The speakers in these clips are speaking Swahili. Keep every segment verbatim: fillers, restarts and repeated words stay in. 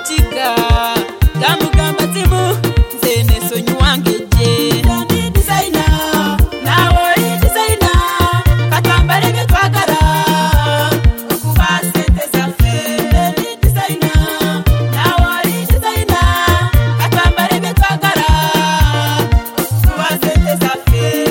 chiga gamugamba timu zene sonyu wangeje ndi designer nawo i designer katambare betwagara kuba sente zafe ndi designer nawo i designer katambare betwagara kuba sente zafe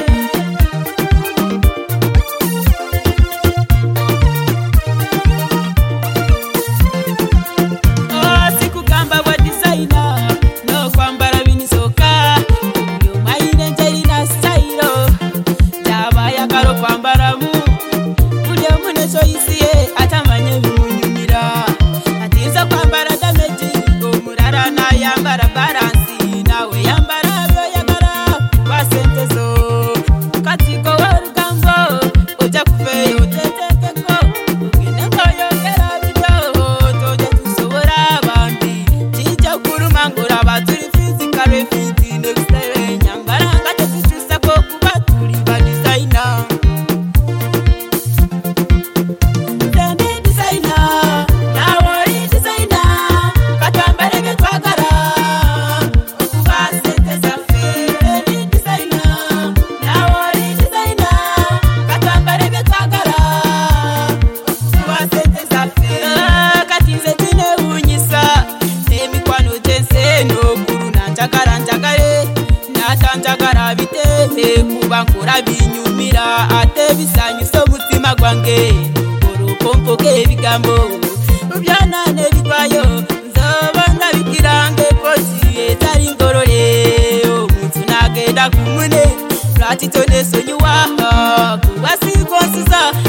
Natanjagara bite kuba nkora binyumira ate bisanyiso mutima gwange urukompo ke bigambo ubyanane bitwayo nzoba ndabikirange kozi etari ngorore omuntu nagenda kumune ratitone sonyuwa kuba sikonsiza